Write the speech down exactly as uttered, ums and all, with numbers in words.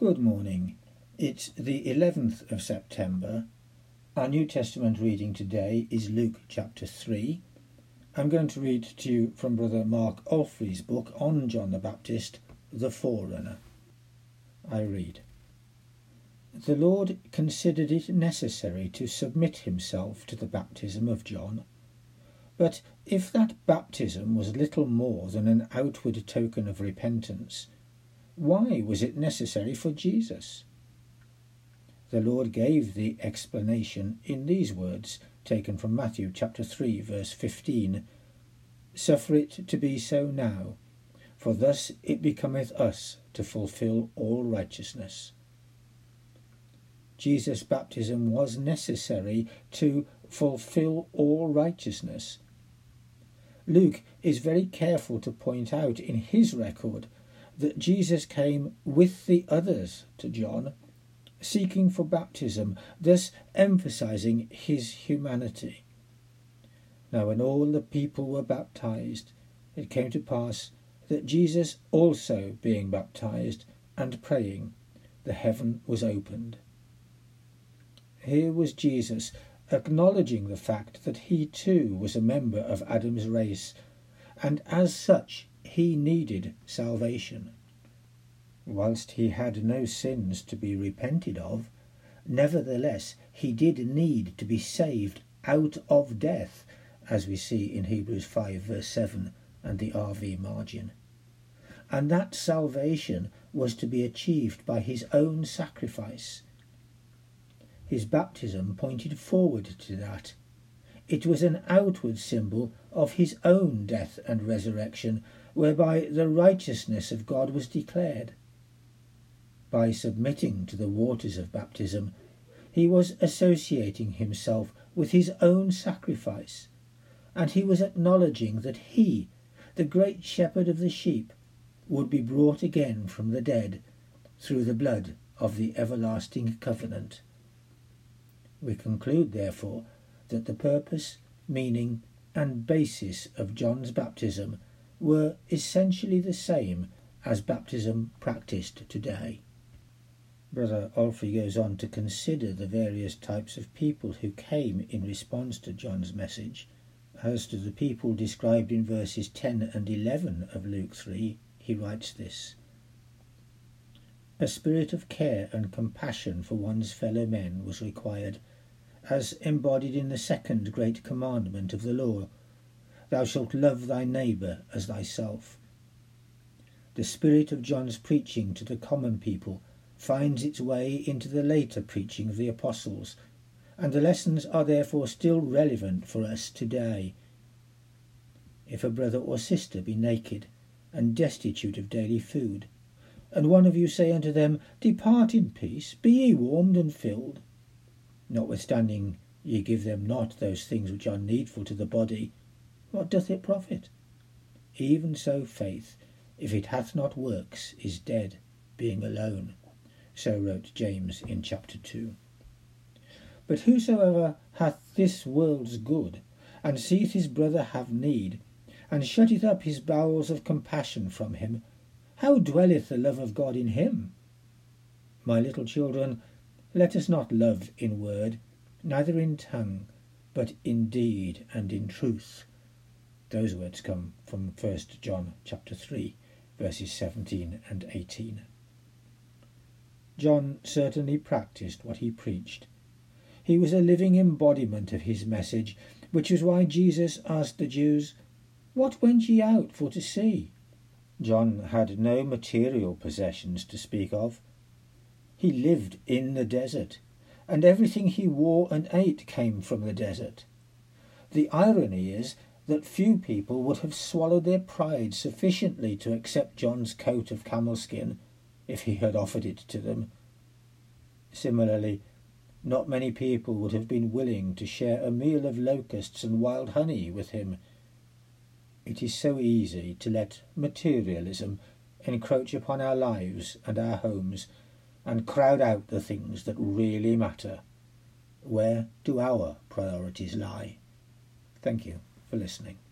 Good morning. It's the eleventh of September. Our New Testament reading today is Luke chapter three. I'm going to read to you from Brother Mark Alfrey's book on John the Baptist, The Forerunner. I read. The Lord considered it necessary to submit himself to the baptism of John. But if that baptism was little more than an outward token of repentance, why was it necessary for Jesus? The Lord gave the explanation in these words, taken from Matthew chapter three, verse fifteen. Suffer it to be so now, for thus it becometh us to fulfil all righteousness. Jesus' baptism was necessary to fulfil all righteousness. Luke is very careful to point out in his record that Jesus came with the others to John, seeking for baptism, thus emphasizing his humanity. Now when all the people were baptized, it came to pass that Jesus also being baptized and praying, the heaven was opened. Here was Jesus acknowledging the fact that he too was a member of Adam's race, and as such he needed salvation. Whilst he had no sins to be repented of, nevertheless he did need to be saved out of death, as we see in Hebrews five verse seven and the R V margin. And that salvation was to be achieved by his own sacrifice. His baptism pointed forward to that. It was an outward symbol of his own death and resurrection, whereby the righteousness of God was declared. By submitting to the waters of baptism, he was associating himself with his own sacrifice, and he was acknowledging that he, the great shepherd of the sheep, would be brought again from the dead through the blood of the everlasting covenant. We conclude, therefore, that the purpose, meaning, and basis of John's baptism were essentially the same as baptism practiced today. Brother Alfrey goes on to consider the various types of people who came in response to John's message. As to the people described in verses ten and eleven of Luke three, he writes this: A spirit of care and compassion for one's fellow men was required, as embodied in the second great commandment of the law, Thou shalt love thy neighbour as thyself. The spirit of John's preaching to the common people finds its way into the later preaching of the apostles, and the lessons are therefore still relevant for us today. If a brother or sister be naked, and destitute of daily food, and one of you say unto them, Depart in peace, be ye warmed and filled, notwithstanding ye give them not those things which are needful to the body, what doth it profit? Even so faith, if it hath not works, is dead, being alone. So wrote James in chapter two. But whosoever hath this world's good, and seeth his brother have need, and shutteth up his bowels of compassion from him, how dwelleth the love of God in him? My little children, let us not love in word, neither in tongue, but in deed and in truth. Those words come from First John chapter three, verses seventeen and eighteen. John certainly practised what he preached. He was a living embodiment of his message, which was why Jesus asked the Jews, What went ye out for to see? John had no material possessions to speak of. He lived in the desert, and everything he wore and ate came from the desert. The irony is that few people would have swallowed their pride sufficiently to accept John's coat of camel skin if he had offered it to them. Similarly, not many people would have been willing to share a meal of locusts and wild honey with him. It is so easy to let materialism encroach upon our lives and our homes and crowd out the things that really matter. Where do our priorities lie? Thank you for listening.